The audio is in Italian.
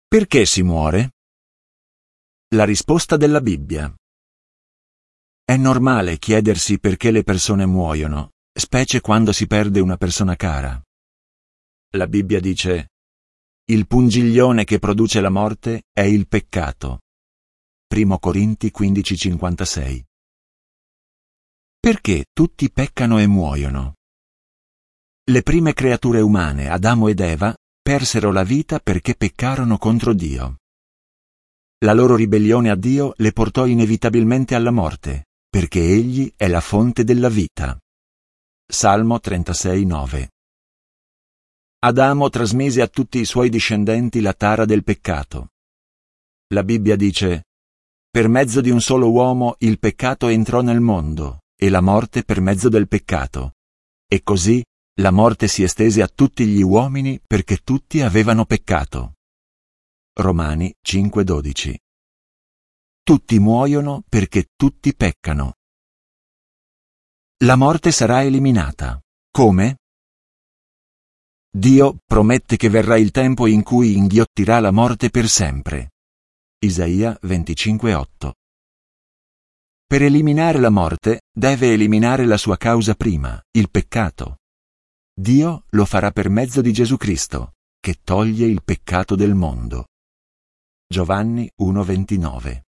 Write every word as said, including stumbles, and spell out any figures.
Perché si muore? La risposta della Bibbia. È normale chiedersi perché le persone muoiono, specie quando si perde una persona cara. La Bibbia dice: il pungiglione che produce la morte è il peccato. Primo Corinti quindici cinquantasei. Perché tutti peccano e muoiono? Le prime creature umane, Adamo ed Eva, persero la vita perché peccarono contro Dio. La loro ribellione a Dio le portò inevitabilmente alla morte, perché Egli è la fonte della vita. Salmo trentasei nove. Adamo trasmise a tutti i suoi discendenti la tara del peccato. La Bibbia dice: per mezzo di un solo uomo il peccato entrò nel mondo, e la morte per mezzo del peccato. E così la morte si estese a tutti gli uomini perché tutti avevano peccato. Romani cinque dodici. Tutti muoiono perché tutti peccano. La morte sarà eliminata. Come? Dio promette che verrà il tempo in cui inghiottirà la morte per sempre. Isaia venticinque otto. Per eliminare la morte deve eliminare la sua causa prima, il peccato. Dio lo farà per mezzo di Gesù Cristo, che toglie il peccato del mondo. Giovanni uno ventinove.